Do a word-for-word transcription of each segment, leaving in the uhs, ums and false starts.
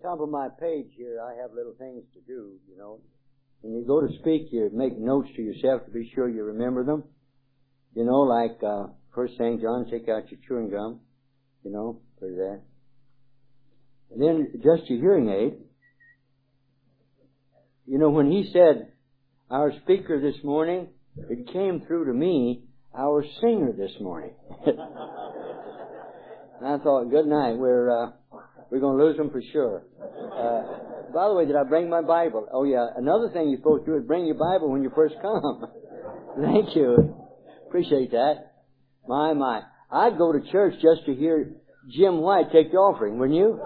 top of my page here, I have little things to do, you know. When you go to speak, you make notes to yourself to be sure you remember them. You know, like, uh, first thing, John, take out your chewing gum, you know, for that. And then just your hearing aid. You know, when he said, our speaker this morning, it came through to me, our singer this morning. And I thought, good night, we're, uh, we're going to lose them for sure. Uh, by the way, did I bring my Bible? Oh yeah, another thing you're supposed to do is bring your Bible when you first come. Thank you. Appreciate that. My, my. I'd go to church just to hear Jim White take the offering, wouldn't you?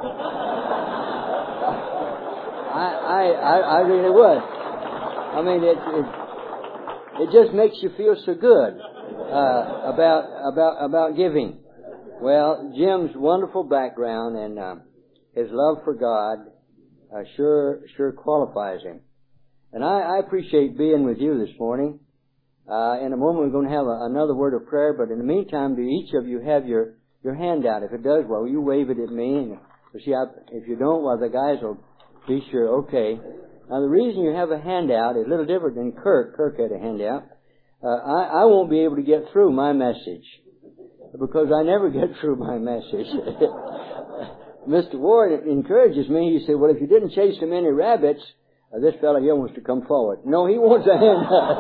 I, I, I, I really would. I mean, it, it, it just makes you feel so good, uh, about, about, about giving. Well, Jim's wonderful background and, um, his love for God, uh, sure, sure qualifies him. And I, I appreciate being with you this morning. Uh, in a moment we're going to have a, another word of prayer, but in the meantime, do each of you have your, your hand out? If it does, well, you wave it at me. And see, I, if you don't, well, the guys will be sure. Okay. Now, the reason you have a handout is a little different than Kirk. Kirk had a handout. Uh, I, I won't be able to get through my message because I never get through my message. Mister Ward encourages me. He said, well, if you didn't chase so many rabbits, uh, this fellow here wants to come forward. No, he wants a handout.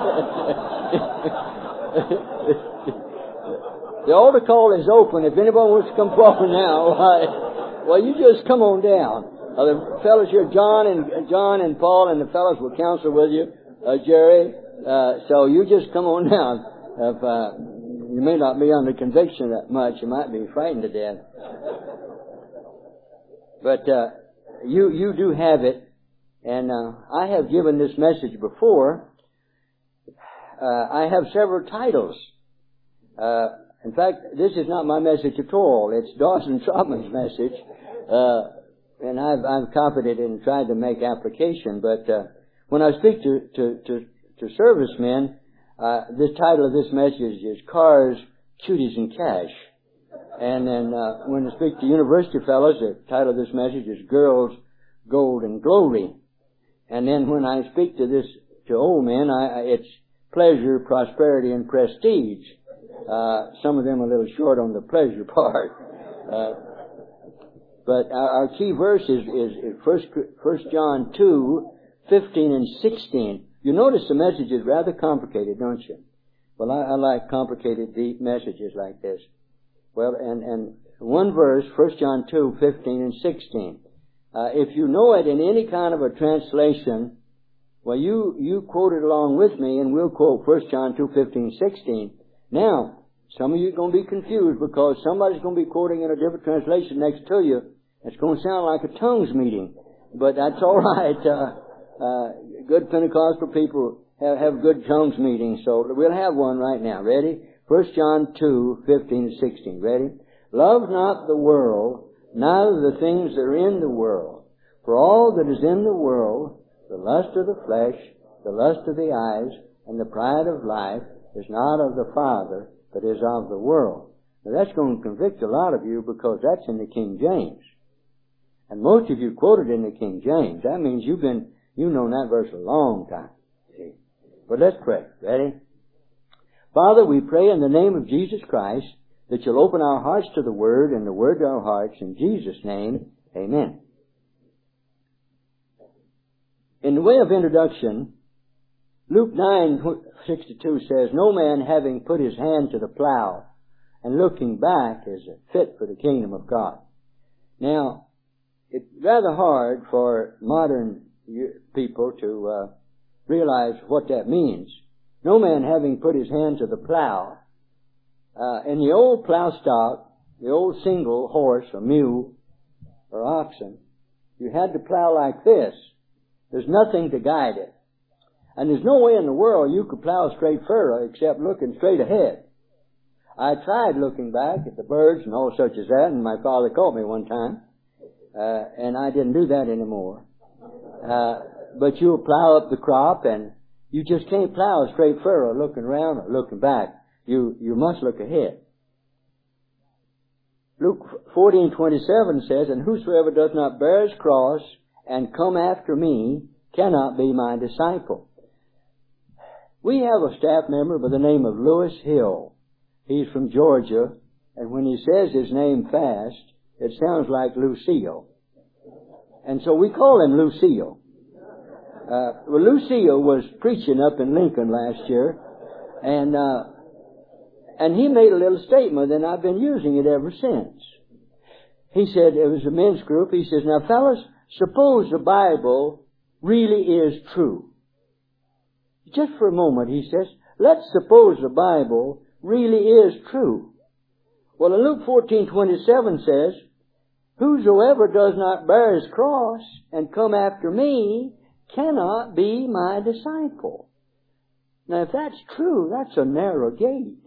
The altar call is open. If anybody wants to come forward now, why, well, you just come on down. Uh, the fellows here, John and John and Paul, and the fellows will counsel with you, uh, Jerry. Uh, so you just come on down. If, uh, you may not be under conviction that much. You might be frightened to death. But uh, you you do have it, and uh, I have given this message before. Uh, I have several titles. Uh, in fact, this is not my message at all. It's Dawson Trotman's message. Uh, And I've, I've copied it and tried to make application. But uh, when I speak to to to, to servicemen, uh, this title of this message is Cars, Cuties, and Cash. And then uh, when I speak to university fellows, the title of this message is Girls, Gold, and Glory. And then when I speak to this to old men, I, it's Pleasure, Prosperity, and Prestige. Uh, some of them are a little short on the pleasure part. Uh, But our, our key verse is, is, is First John two, fifteen and sixteen. You notice the message is rather complicated, don't you? Well, I, I like complicated, deep messages like this. Well, and, and one verse, First John two, fifteen and sixteen. Uh, if you know it in any kind of a translation, well, you, you quote it along with me, and we'll quote First John two, fifteen, sixteen. Now, some of you are going to be confused because somebody's going to be quoting in a different translation next to you. It's going to sound like a tongues meeting, but that's all right. Uh, uh, good Pentecostal people have, have good tongues meetings, so we'll have one right now. Ready? First John two, fifteen and sixteen. Ready? Love not the world, neither the things that are in the world. For all that is in the world, the lust of the flesh, the lust of the eyes, and the pride of life, is not of the Father, but is of the world. Now that's going to convict a lot of you because that's in the King James. And most of you quoted in the King James. That means you've been, you've known that verse a long time. See? But let's pray. Ready? Father, we pray in the name of Jesus Christ that you'll open our hearts to the Word and the Word to our hearts. In Jesus' name, amen. In the way of introduction, Luke nine, sixty-two says, no man having put his hand to the plow and looking back is fit for the kingdom of God. Now, it's rather hard for modern people to uh, realize what that means. No man having put his hand to the plow. Uh, in the old plow stock, the old single horse or mule or oxen, you had to plow like this. There's nothing to guide it. And there's no way in the world you could plow a straight furrow except looking straight ahead. I tried looking back at the birds and all such as that, and my father caught me one time. Uh, and I didn't do that anymore. Uh, but you'll plow up the crop, and you just can't plow a straight furrow looking around or looking back. You, you must look ahead. Luke fourteen twenty-seven says, "And whosoever does not bear his cross and come after me cannot be my disciple." We have a staff member by the name of Lewis Hill. He's from Georgia, and when he says his name fast, it sounds like Lucille. And so we call him Lucille. Uh, well, Lucille was preaching up in Lincoln last year, and uh, and he made a little statement, and I've been using it ever since. He said, it was a men's group, he says, "Now fellas, suppose the Bible really is true." Just for a moment, he says, let's suppose the Bible really is true. Well, in Luke fourteen twenty-seven says, "Whosoever does not bear his cross and come after me cannot be my disciple." Now, if that's true, that's a narrow gate.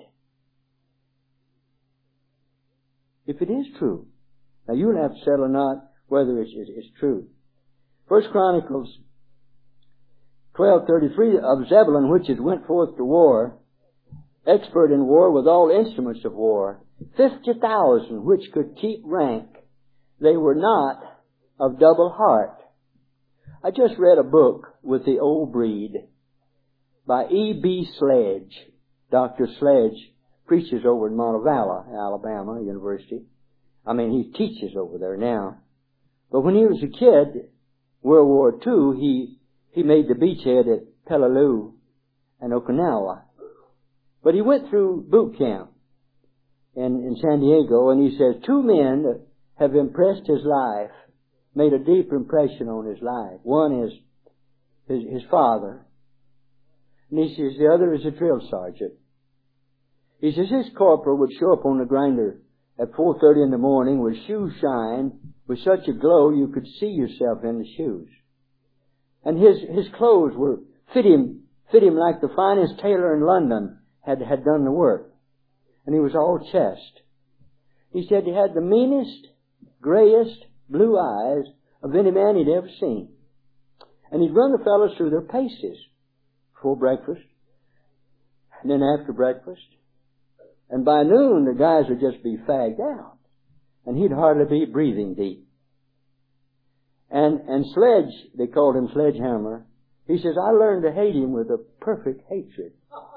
If it is true. Now, you'll have to settle or not whether it's, it's true. First Chronicles twelve thirty-three, "Of Zebulun, which is went forth to war, expert in war with all instruments of war, fifty thousand which could keep rank. They were not of double heart." I just read a book with the old breed by E B Sledge. Doctor Sledge preaches over in Montevallo, Alabama University. I mean, he teaches over there now. But when he was a kid, World War Two, he, he made the beachhead at Peleliu and Okinawa. But he went through boot camp in, in San Diego, and he says, two men have impressed his life, made a deep impression on his life. One is his, his father, and he says the other is a drill sergeant. He says his corporal would show up on the grinder at four thirty in the morning with shoes shine, with such a glow you could see yourself in the shoes. And his, his clothes were, fit him, fit him like the finest tailor in London had, had done the work. And he was all chest. He said he had the meanest, grayest blue eyes of any man he'd ever seen. And he'd run the fellows through their paces before breakfast, and then after breakfast. And by noon, the guys would just be fagged out. And he'd hardly be breathing deep. And, and Sledge, they called him Sledgehammer. He says, I learned to hate him with a perfect hatred.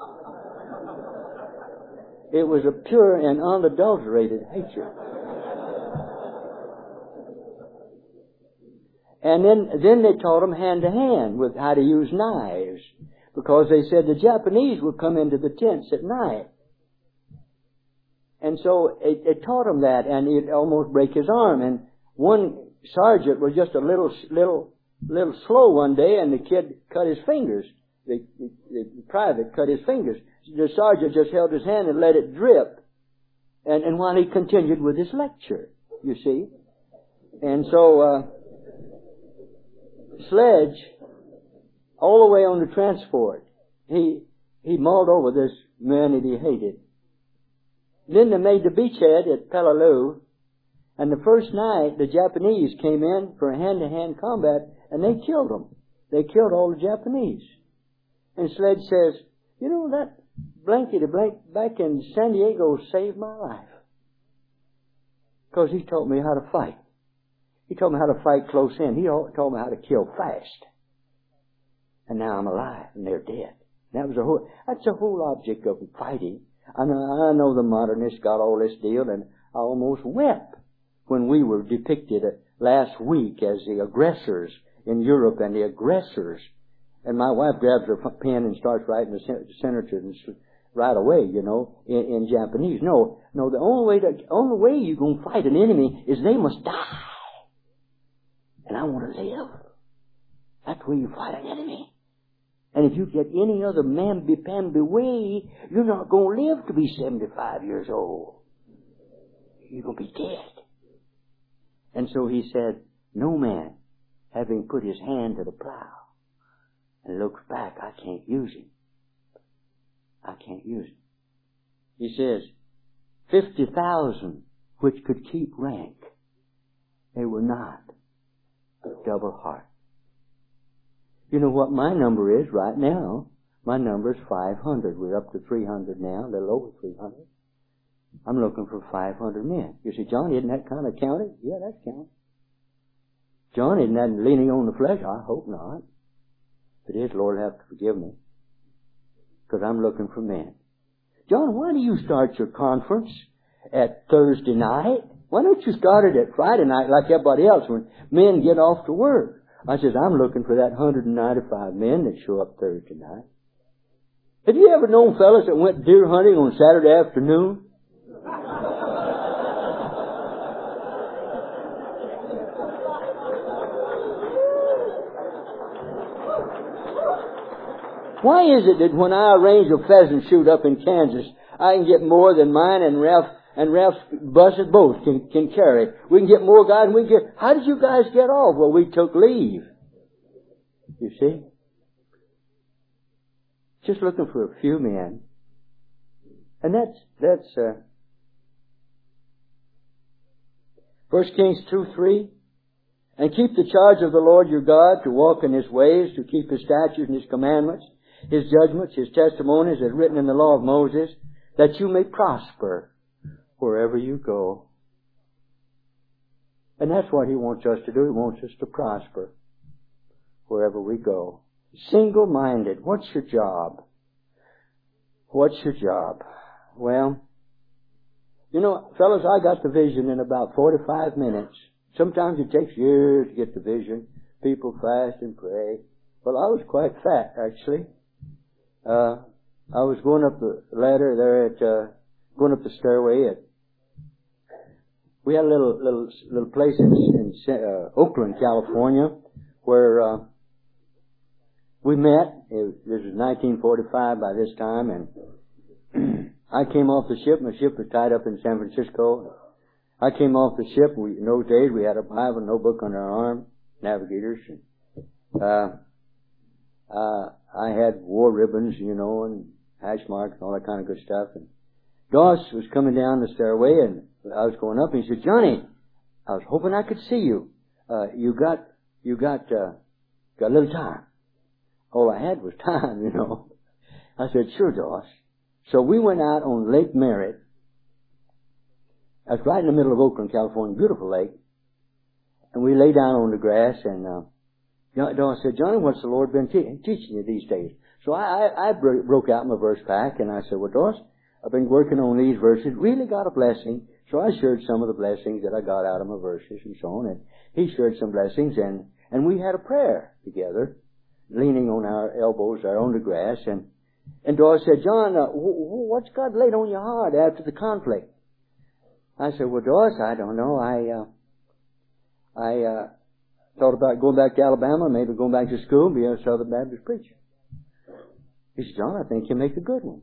It was a pure and unadulterated hatred. And then, then they taught him hand to hand with how to use knives. Because they said the Japanese would come into the tents at night. And so it, it taught him that, and it'd almost break his arm. And one sergeant was just a little, little, little slow one day, and the kid cut his fingers. The, the, the private cut his fingers. The sergeant just held his hand and let it drip. And, and while he continued with his lecture, you see. And so, uh, Sledge, all the way on the transport, he, he mauled over this man that he hated. Then they made the beachhead at Peleliu, and the first night the Japanese came in for a hand-to-hand combat, and they killed them. They killed all the Japanese. And Sledge says, you know, that blanket back in San Diego saved my life. Because he taught me how to fight. He taught me how to fight close in. He taught me how to kill fast. And now I'm alive, and they're dead. And that was a whole, that's the whole object of fighting. I know, I know the modernists got all this deal, and I almost wept when we were depicted last week as the aggressors in Europe and the aggressors. And my wife grabs her pen and starts writing the senators right away, you know, in, in Japanese. No, no, the only way that, only way you're going to fight an enemy is they must die. And I want to live. That's where you fight an enemy. And if you get any other mamby-pamby way, you're not going to live to be seventy-five years old. You're going to be dead. And so he said, no man, having put his hand to the plow and looks back, I can't use him. I can't use him. He says, fifty thousand which could keep rank, they were not of double heart. You know what my number is right now? My number is five hundred. We're up to three hundred now, a little over three hundred. I'm looking for five hundred men. You say, John, isn't that kind of counting? Yeah, that's counting. John, isn't that leaning on the flesh? I hope not. If it is, Lord, have to forgive me. Because I'm looking for men. John, why do you start your conference at Thursday night? Why don't you start it at Friday night like everybody else when men get off to work? I says, I'm looking for that one hundred ninety-five men that show up Thursday night. Have you ever known fellas that went deer hunting on Saturday afternoon? Why is it that when I arrange a pheasant shoot up in Kansas, I can get more than mine and Ralph and Ralph's buses both can, can carry? We can get more guys and we get, how did you guys get off? Well, we took leave. You see? Just looking for a few men. And that's, that's, uh, First Kings two three. And keep the charge of the Lord your God to walk in His ways, to keep His statutes and His commandments, His judgments, His testimonies as written in the law of Moses, that you may prosper wherever you go. And that's what He wants us to do. He wants us to prosper wherever we go. Single-minded. What's your job? What's your job? Well, you know, fellas, I got the vision in about forty-five minutes. Sometimes it takes years to get the vision. People fast and pray. Well, I was quite fat, actually. Uh, I was going up the ladder there at, uh, going up the stairway at, we had a little, little, little place in, in, uh, Oakland, California, where, uh, we met. It, this was nineteen forty-five by this time, and I came off the ship. My ship was tied up in San Francisco. I came off the ship. We, in those days, we had a Bible, no book under our arm, navigators. And, uh, uh, I had war ribbons, you know, and hash marks and all that kind of good stuff. And Doss was coming down the stairway, and I was going up, and he said, Johnny, I was hoping I could see you. Uh, you got, you got, uh, got a little time. All I had was time, you know. I said, sure, Doss. So we went out on Lake Merritt. That's right in the middle of Oakland, California, beautiful lake. And we lay down on the grass, and uh, Doss said, Johnny, what's the Lord been te- teaching you these days? So I, I, I bro- broke out my verse pack, and I said, well, Doss, I've been working on these verses, really got a blessing. So I shared some of the blessings that I got out of my verses and so on, and he shared some blessings, and, and we had a prayer together, leaning on our elbows there on the grass, and, and Doss said, John, uh, w- w- what's God laid on your heart after the conflict? I said, well, Doss, I don't know. I, uh, I, uh, thought about going back to Alabama, maybe going back to school and be a Southern Baptist preacher. He said, John, I think you make a good one.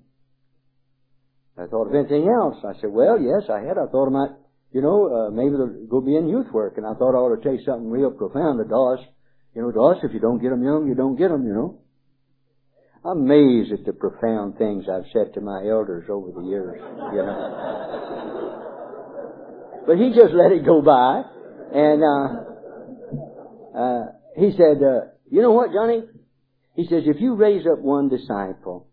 I thought of anything else. I said, well, yes, I had. I thought I might, you know, uh, maybe go be in youth work. And I thought I ought to tell you something real profound to Doss. You know, Doss, if you don't get them young, you don't get them, you know. I'm amazed at the profound things I've said to my elders over the years, you know. But he just let it go by. And, uh, uh, he said, uh, you know what, Johnny? He says, if you raise up one disciple,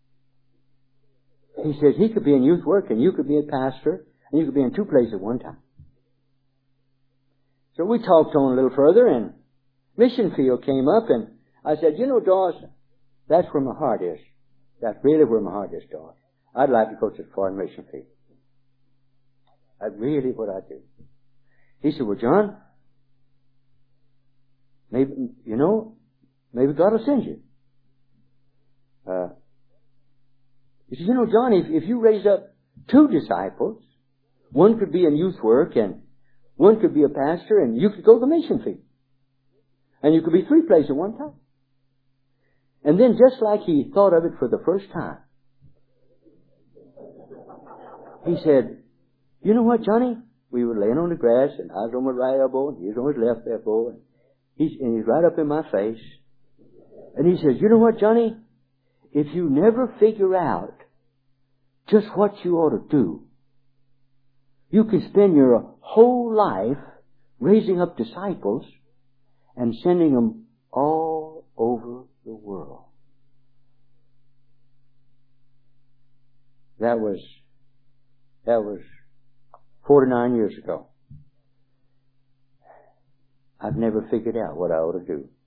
he says, he could be in youth work and you could be a pastor and you could be in two places at one time. So we talked on a little further, and mission field came up, and I said, you know, Doss, that's where my heart is. That's really where my heart is, Doss. I'd like to go to the foreign mission field. That's really what I do. He said, well, John, maybe, you know, maybe God will send you. Uh, he said, you know, John, if, if you raise up two disciples, one could be in youth work and one could be a pastor, and you could go to the mission field. And you could be three places at one time. And then just like he thought of it for the first time, he said, you know what, Johnny? We were laying on the grass, and I was on my right elbow, and he was on his left elbow, and he's, and he's right up in my face. And he says, you know what, Johnny? If you never figure out just what you ought to do, you can spend your whole life raising up disciples and sending them all over the world. That was That was forty-nine years ago. I've never figured out what I ought to do.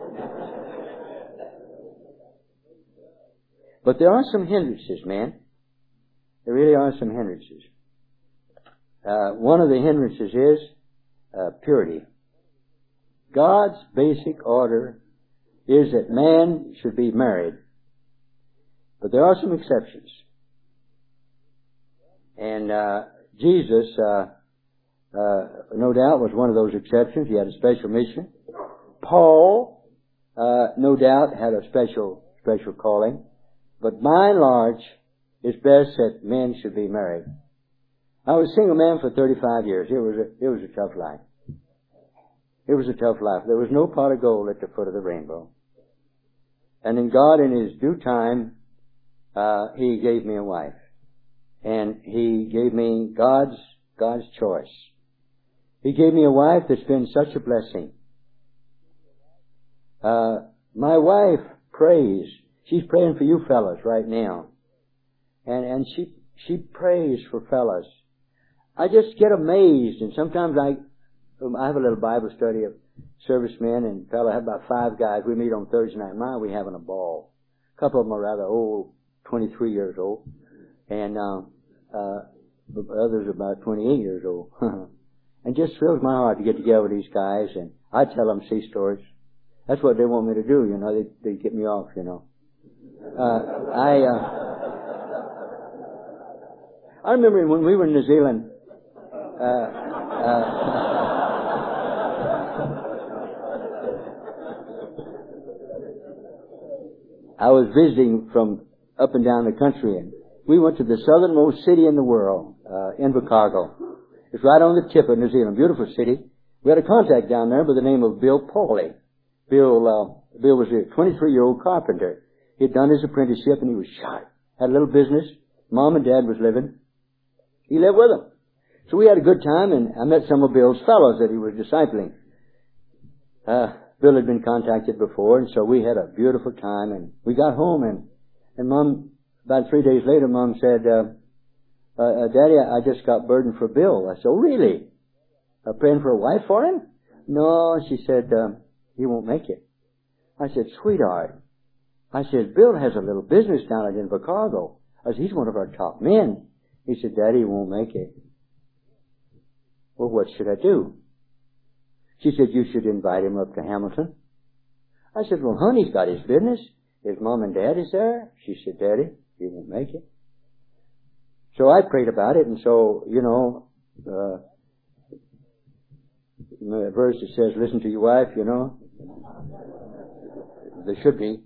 But there are some hindrances, man. There really are some hindrances. Uh, one of the hindrances is uh, purity. God's basic order is that man should be married. But there are some exceptions. And uh, Jesus, uh, uh, no doubt, was one of those exceptions. He had a special mission. Paul, uh, no doubt, had a special special calling. But by and large, it's best that men should be married. I was a single man for thirty-five years. It was a, it was a tough life. It was a tough life. There was no pot of gold at the foot of the rainbow. And then God, in His due time, uh, He gave me a wife. And He gave me God's, God's choice. He gave me a wife that's been such a blessing. Uh, my wife prays. She's praying for you fellas right now. And, and she, she prays for fellas. I just get amazed, and sometimes I, I have a little Bible study of servicemen, and fellow, I have about five guys. We meet on Thursday night. My, we having a ball. A couple of them are rather old, twenty-three years old, and uh, uh, others about twenty-eight years old. And just fills my heart to get together with these guys, and I tell them sea stories. That's what they want me to do, you know. They, they get me off, you know. Uh, I, uh, I remember when we were in New Zealand. Uh, uh, I was visiting from up and down the country, and we went to the southernmost city in the world, uh, Invercargill. It's right on the tip of New Zealand, beautiful city. We had a contact down there by the name of Bill Pauly. Bill, uh, Bill was a twenty-three-year-old carpenter. He'd done his apprenticeship, and he was shot. Had a little business. Mom and Dad was living. He lived with them. So we had a good time, and I met some of Bill's fellows that he was discipling. Uh, Bill had been contacted before, and so we had a beautiful time, and we got home, and, and Mom, about three days later, Mom said, uh, uh, uh Daddy, I just got burdened for Bill. I said, oh, really? Uh, praying for a wife for him? No, she said, uh, he won't make it. I said, sweetheart. I said, Bill has a little business down at Invercargill. I said, he's one of our top men. He said, Daddy, he won't make it. Well, what should I do? She said, you should invite him up to Hamilton. I said, well, honey's got his business. His mom and dad is there. She said, Daddy, he won't make it. So I prayed about it, and so, you know, uh, the verse that says, listen to your wife, you know. There should be.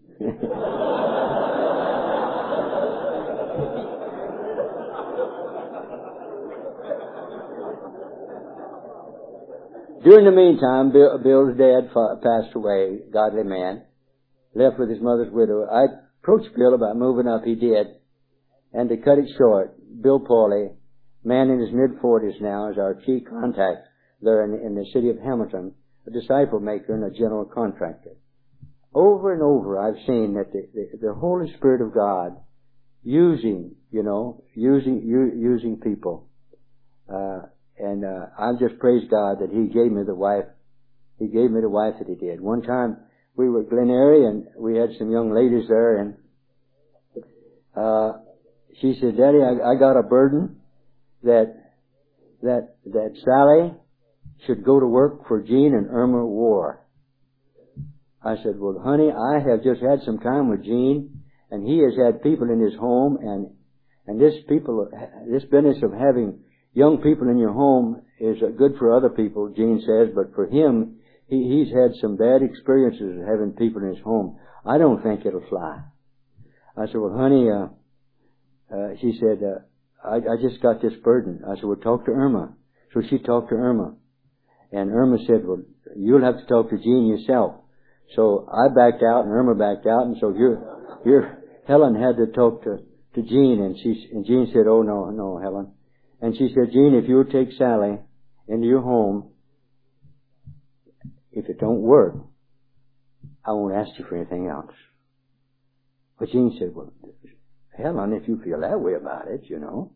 During the meantime, Bill, Bill's dad passed away, godly man, left with his mother's widow. I approached Bill about moving up. He did. And to cut it short, Bill Pauly, man in his mid-forties now, is our key contact there in, in the city of Hamilton, a disciple maker and a general contractor. Over and over, I've seen that the, the, the Holy Spirit of God using, you know, using u, using people. Uh, And, uh, I just praise God that He gave me the wife. He gave me the wife that He did. One time we were at Glen Eyrie, and we had some young ladies there, and, uh, she said, Daddy, I, I got a burden that, that, that Sally should go to work for Gene and Irma War. I said, well, honey, I have just had some time with Gene, and he has had people in his home, and, and this people, this business of having young people in your home is good for other people, Gene says, but for him, he, he's had some bad experiences of having people in his home. I don't think it'll fly. I said, well, honey, uh, uh, she said, uh, I, I just got this burden. I said, well, talk to Irma. So she talked to Irma. And Irma said, well, you'll have to talk to Gene yourself. So I backed out, and Irma backed out, and so your, your, Helen had to talk to, to Gene, and she, and Gene said, oh, no, no, Helen. And she said, Gene, if you'll take Sally into your home, if it don't work, I won't ask you for anything else. But Gene said, well, Helen, if you feel that way about it, you know.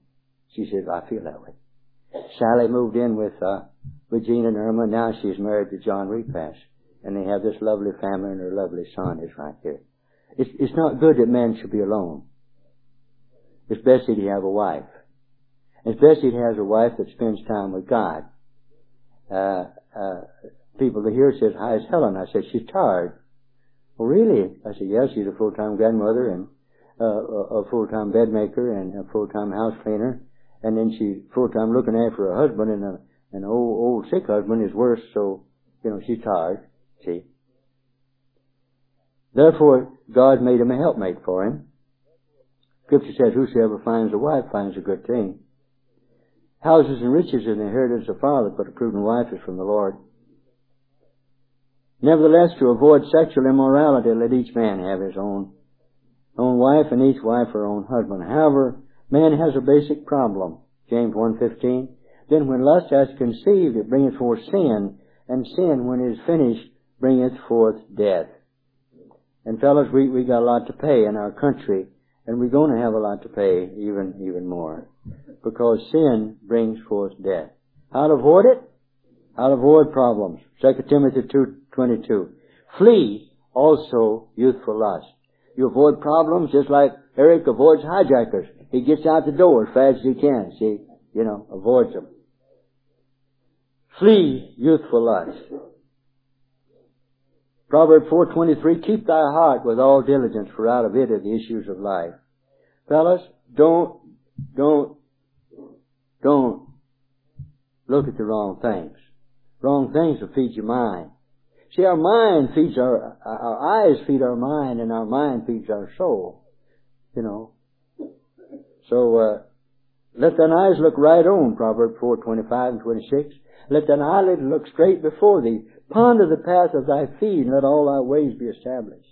She says, I feel that way. Sally moved in with, uh, Regina and Irma. Now she's married to John Repass. And they have this lovely family, and her lovely son is right here. It's, it's not good that man should be alone. It's best that he have a wife. It's best that he has a wife that spends time with God. Uh, uh, people here says, how is Helen? I said, she's tired. Well, really? I said, yes, she's a full-time grandmother and uh, a, a full-time bed maker and a full-time house cleaner. And then she's full-time looking after her husband, and a, an old, old sick husband is worse, so, you know, she's tired. See? Therefore, God made him a helpmate for him. Scripture says, whosoever finds a wife finds a good thing. Houses and riches are the inheritance of father, but a prudent wife is from the Lord. Nevertheless, to avoid sexual immorality, let each man have his own, own wife, and each wife her own husband. However, man has a basic problem. James one fifteen. Then when lust hath conceived, it bringeth forth sin, and sin, when it is finished, bringeth forth death. And fellas, we, we got a lot to pay in our country, and we're going to have a lot to pay even, even more. Because sin brings forth death. How to avoid it? How to avoid problems. Second Timothy two twenty-two. Flee also youthful lust. You avoid problems just like Eric avoids hijackers. He gets out the door as fast as he can, see? You know, avoids them. Flee youthful lust. Proverbs four twenty-three, keep thy heart with all diligence, for out of it are the issues of life. Fellas, don't, don't, don't look at the wrong things. Wrong things will feed your mind. See, our mind feeds our, our eyes feed our mind, and our mind feeds our soul. You know. So, uh, let thine eyes look right on, Proverbs four twenty-five and twenty-six. Let thine eyelids look straight before thee. Ponder the path of thy feet, and let all thy ways be established.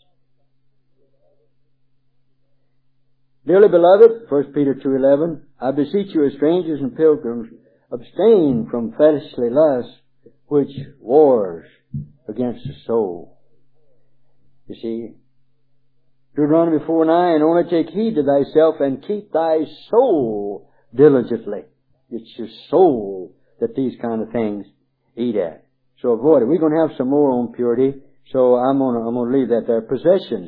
Dearly beloved, First Peter two eleven, I beseech you as strangers and pilgrims, abstain from fleshly lusts, which wars against the soul. You see, Deuteronomy four nine, only take heed to thyself and keep thy soul diligently. It's your soul that these kind of things eat at. So avoid it. We're going to have some more on purity, so I'm going to, I'm going to leave that there. Possessions.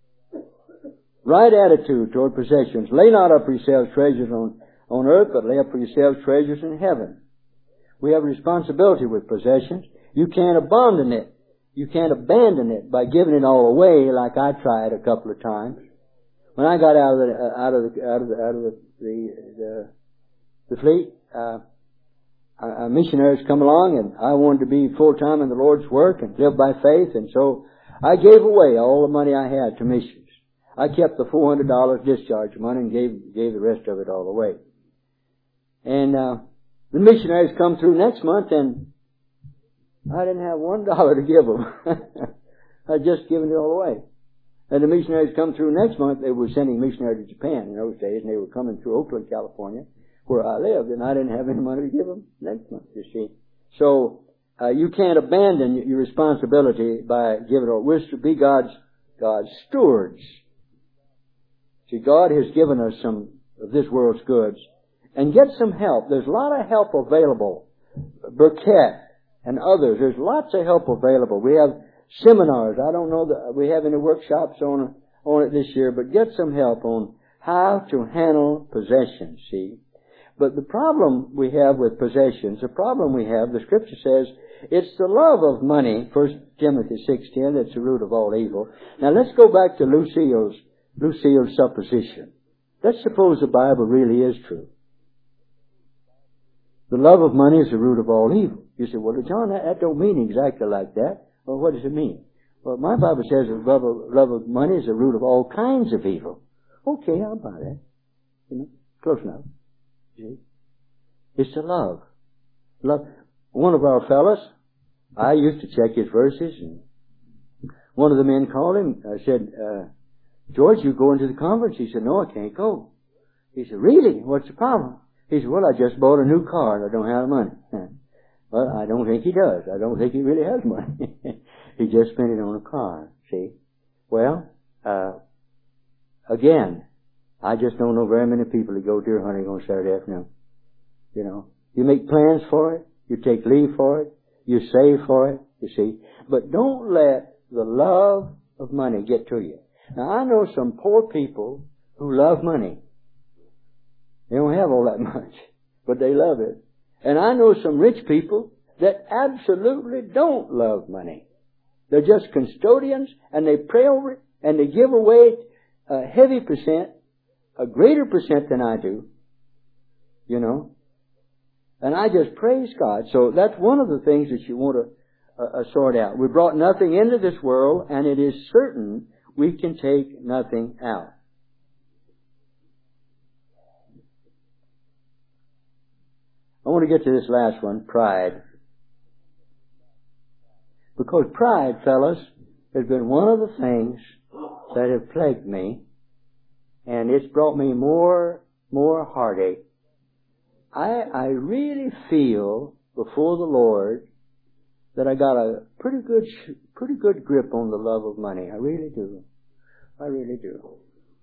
Right attitude toward possessions. Lay not up for yourselves treasures on, on earth, but lay up for yourselves treasures in heaven. We have a responsibility with possessions. You can't abandon it. You can't abandon it by giving it all away like I tried a couple of times. When I got out of the, uh, out of the, out of the, out of the, the, the, the fleet, uh, uh, missionaries come along, and I wanted to be full-time in the Lord's work and live by faith, and so I gave away all the money I had to missions. I kept the four hundred dollars discharge money and gave, gave the rest of it all away. And, uh, the missionaries come through next month, and I didn't have one dollar to give them. I'd just given it all away. And the missionaries come through next month. They were sending missionaries to Japan in those days, and they were coming through Oakland, California, where I lived, and I didn't have any money to give them next month, you see. So, uh, you can't abandon your responsibility by giving it all. We're to be God's, God's stewards. See, God has given us some of this world's goods. And get some help. There's a lot of help available. Burkett and others. There's lots of help available. We have seminars. I don't know that we have any workshops on, on it this year, but get some help on how to handle possessions, see. But the problem we have with possessions, the problem we have, the Scripture says, it's the love of money, First Timothy six ten, that's the root of all evil. Now let's go back to Lucille's, Lucille's supposition. Let's suppose the Bible really is true. The love of money is the root of all evil. You say, well, John, that, that don't mean exactly like that. Well, what does it mean? Well, my Bible says the love of, love of money is the root of all kinds of evil. Okay, I'll buy that. You know, close enough. See? It's the love. Love. One of our fellows, I used to check his verses, and one of the men called him. I said, uh, George, you go into the conference? He said, no, I can't go. He said, really? What's the problem? He said, well, I just bought a new car and I don't have the money. Well, I don't think he does. I don't think he really has money. He just spent it on a car, see. Well, uh, again, I just don't know very many people that go deer hunting on Saturday afternoon. You know, you make plans for it, you take leave for it, you save for it, you see. But don't let the love of money get to you. Now, I know some poor people who love money. They don't have all that much, but they love it. And I know some rich people that absolutely don't love money. They're just custodians, and they pray over it, and they give away a heavy percent, a greater percent than I do, you know. And I just praise God. So that's one of the things that you want to uh, sort out. We brought nothing into this world, and it is certain we can take nothing out. I want to get to this last one, pride. Because pride, fellas, has been one of the things that have plagued me, and it's brought me more, more heartache. I, I really feel before the Lord that I got a pretty good, pretty good grip on the love of money. I really do. I really do.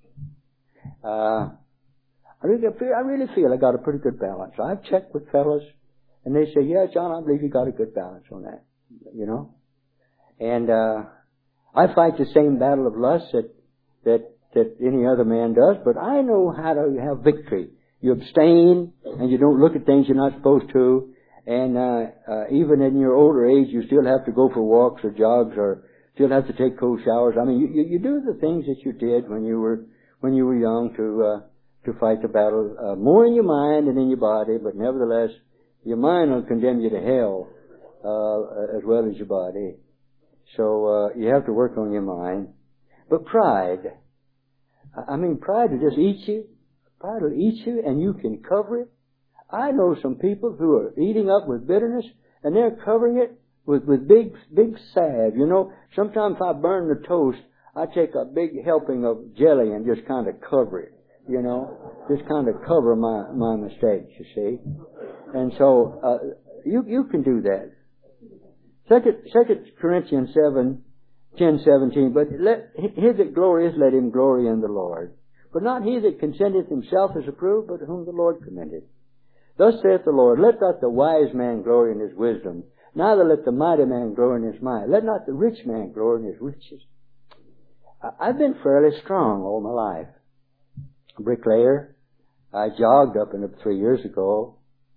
Uh, I really feel, I really feel I got a pretty good balance. I've checked with fellas, and they say, yeah, John, I believe you got a good balance on that. You know? And, uh, I fight the same battle of lust that, that, that any other man does, but I know how to have victory. You abstain, and you don't look at things you're not supposed to, and, uh, uh, even in your older age, you still have to go for walks or jogs or still have to take cold showers. I mean, you, you, you do the things that you did when you were, when you were young to, uh, to fight the battle, uh, more in your mind than in your body, but nevertheless, your mind will condemn you to hell, uh, as well as your body. So, uh, you have to work on your mind. But pride, I mean, pride will just eat you. Pride will eat you, and you can cover it. I know some people who are eating up with bitterness, and they're covering it with, with big, big salve. You know, sometimes if I burn the toast, I take a big helping of jelly and just kind of cover it. You know, just kind of cover my, my mistakes, you see. And so, uh, you, you can do that. Second, Second Corinthians seven, ten, seventeen, but let, he that glorieth, let him glory in the Lord. For not he that consenteth himself is approved, but whom the Lord commendeth. Thus saith the Lord, let not the wise man glory in his wisdom, neither let the mighty man glory in his might. Let not the rich man glory in his riches. I've been fairly strong all my life. A bricklayer. I jogged up and up three years ago.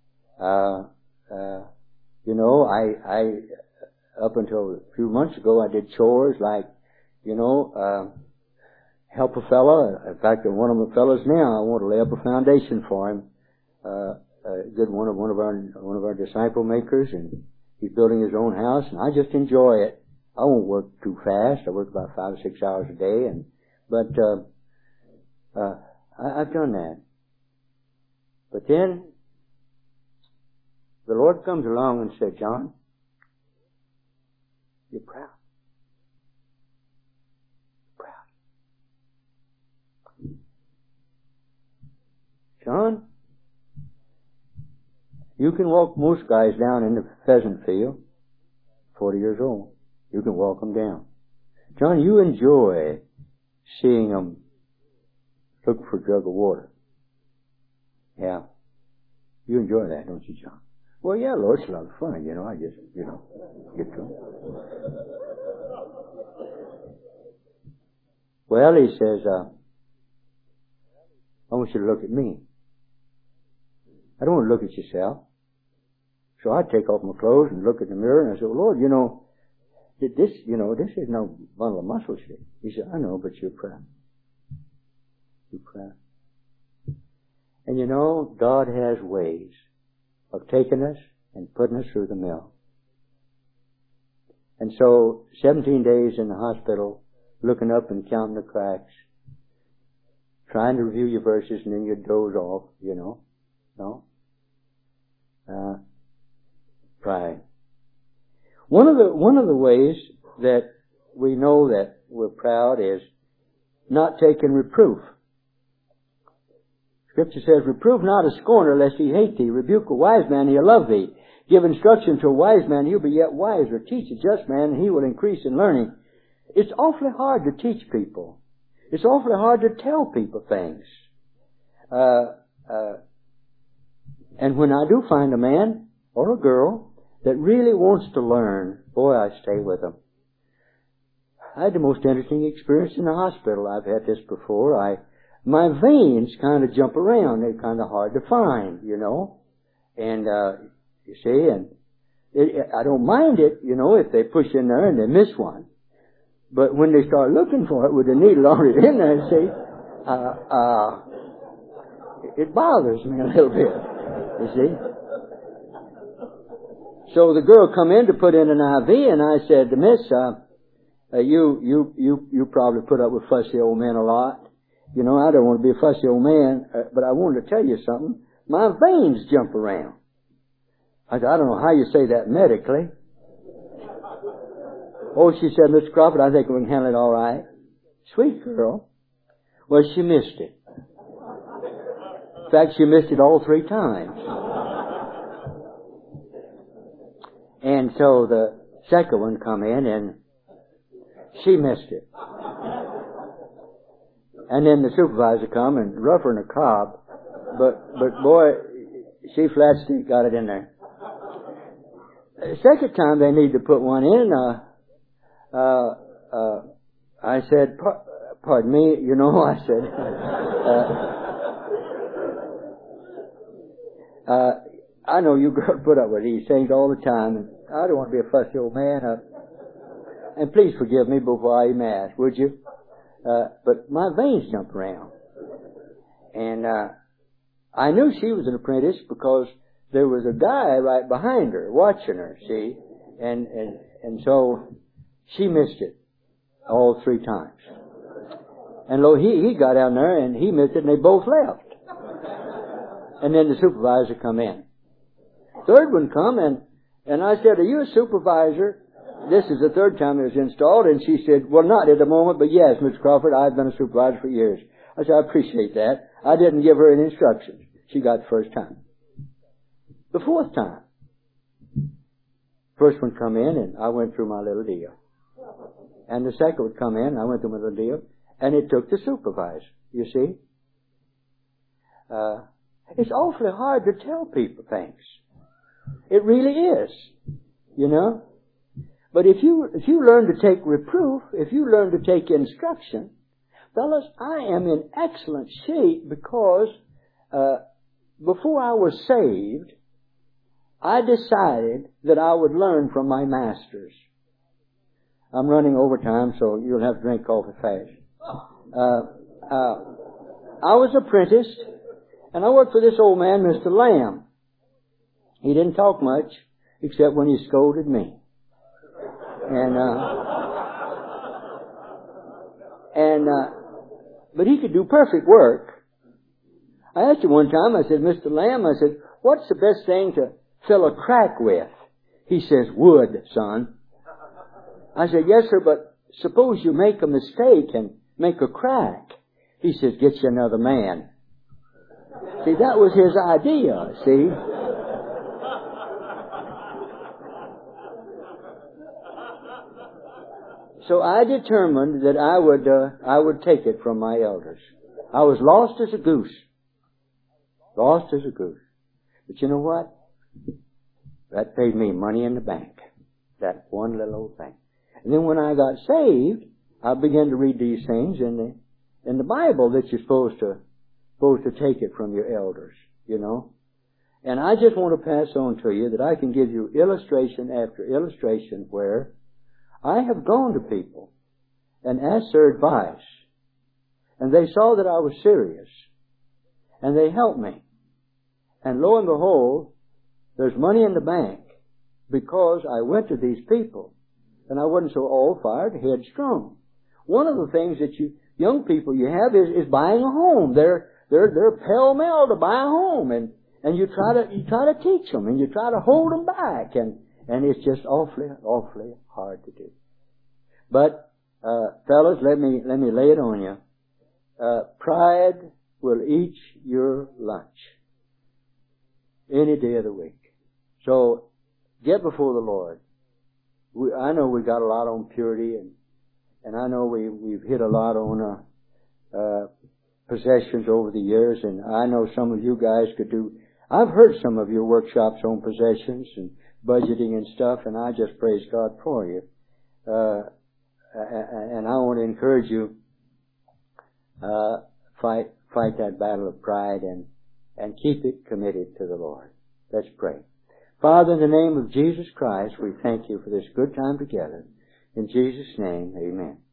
Uh, uh, you know, I, I, up until a few months ago, I did chores like, you know, uh, help a fella. In fact, one of my fellas now, I want to lay up a foundation for him. Uh, a good one of one of our one of our disciple makers, and he's building his own house, and I just enjoy it. I won't work too fast. I work about five or six hours a day, and but uh, uh, I, I've done that. But then the Lord comes along and said, John, you're proud. John, you can walk most guys down in the pheasant field, forty years old. You can walk them down. John, you enjoy seeing them look for a jug of water. Yeah. You enjoy that, don't you, John? Well, yeah, Lord, it's a lot of fun, you know. I just, you know, get to them. Well, he says, uh, I want you to look at me. I don't want to look at yourself. So I take off my clothes and look in the mirror, and I say, well, Lord, you know, this, you know, this is no bundle of muscles here. He said, I know, but you're proud. You're proud. And you know, God has ways of taking us and putting us through the mill. And so, seventeen days in the hospital, looking up and counting the cracks, trying to review your verses, and then you doze off, you know. No? Uh, pride. One of the, one of the ways that we know that we're proud is not taking reproof. Scripture says, reprove not a scorner lest he hate thee. Rebuke a wise man, he'll love thee. Give instruction to a wise man, he'll be yet wiser. Teach a just man, and he will increase in learning. It's awfully hard to teach people. It's awfully hard to tell people things. Uh, uh, and when I do find a man or a girl that really wants to learn, boy, I stay with them. I had the most interesting experience in the hospital. I've had this before. I, my veins kind of jump around. They're kind of hard to find, you know. And, uh, you see, and it, I don't mind it, you know, if they push in there and they miss one. But when they start looking for it with the needle already in there, see, uh, uh, it bothers me a little bit, you see. So the girl come in to put in an I V, and I said to Miss, uh, uh, you, you, you, you probably put up with fussy old men a lot. You know, I don't want to be a fussy old man, uh, but I wanted to tell you something. My veins jump around. I said, I don't know how you say that medically. Oh, she said, Mister Crawford, I think we can handle it all right. Sweet girl. Well, she missed it. In fact, she missed it all three times. And so the second one come in and she missed it. And then the supervisor come and rougher than a cob. But, but boy, she flat stick got it in there. The second time they need to put one in, uh, uh, uh, I said, pardon me, you know, I said, uh, uh, I know you girls put up with these things all the time, and I don't want to be a fussy old man. Uh, and please forgive me before I even ask, would you? Uh, but my veins jump around. And, uh, I knew she was an apprentice because there was a guy right behind her watching her, see? And, and, and so she missed it all three times. And lo, he, he got down there and he missed it and they both left. And then the supervisor come in. Third one come and, and I said, are you a supervisor? This is the third time it was installed. And she said, well, not at the moment, but yes, Mister Crawford, I've been a supervisor for years. I said, I appreciate that. I didn't give her any instructions. She got the first time. The fourth time, first one come in and I went through my little deal. And the second would come in and I went through my little deal. And it took the supervisor, you see. Uh, it's awfully hard to tell people things. It really is, you know. But if you, if you learn to take reproof, if you learn to take instruction, fellas, I am in excellent shape because, uh, before I was saved, I decided that I would learn from my masters. I'm running overtime, so you'll have to drink coffee fast. Uh, uh, I was apprenticed, and I worked for this old man, Mister Lamb. He didn't talk much, except when he scolded me. And, uh, and, uh, but he could do perfect work. I asked him one time, I said, Mister Lamb, I said, what's the best thing to fill a crack with? He says, wood, son. I said, yes, sir, but suppose you make a mistake and make a crack. He says, get you another man. See, that was his idea, see. So I determined that I would, uh, I would take it from my elders. I was lost as a goose. Lost as a goose. But you know what? That paid me money in the bank. That one little old thing. And then when I got saved, I began to read these things in the, in the Bible that you're supposed to, supposed to take it from your elders, you know. And I just want to pass on to you that I can give you illustration after illustration where I have gone to people and asked their advice, and they saw that I was serious, and they helped me. And lo and behold, there's money in the bank because I went to these people, and I wasn't so all-fired, headstrong. One of the things that you young people you have is, is buying a home. They're they're they're pell-mell to buy a home, and and you try to you try to teach them, and you try to hold them back, and and it's just awfully awfully hard to do. But uh, fellas, let me let me lay it on you. Uh, pride will eat your lunch any day of the week. So get before the Lord. We, I know we got a lot on purity, and and I know we we've hit a lot on uh, uh, possessions over the years, and I know some of you guys could do. I've heard some of your workshops on possessions and budgeting and stuff, and I just praise God for you. Uh, and I want to encourage you, uh, fight, fight that battle of pride and, and keep it committed to the Lord. Let's pray. Father, in the name of Jesus Christ, we thank you for this good time together. In Jesus' name, amen.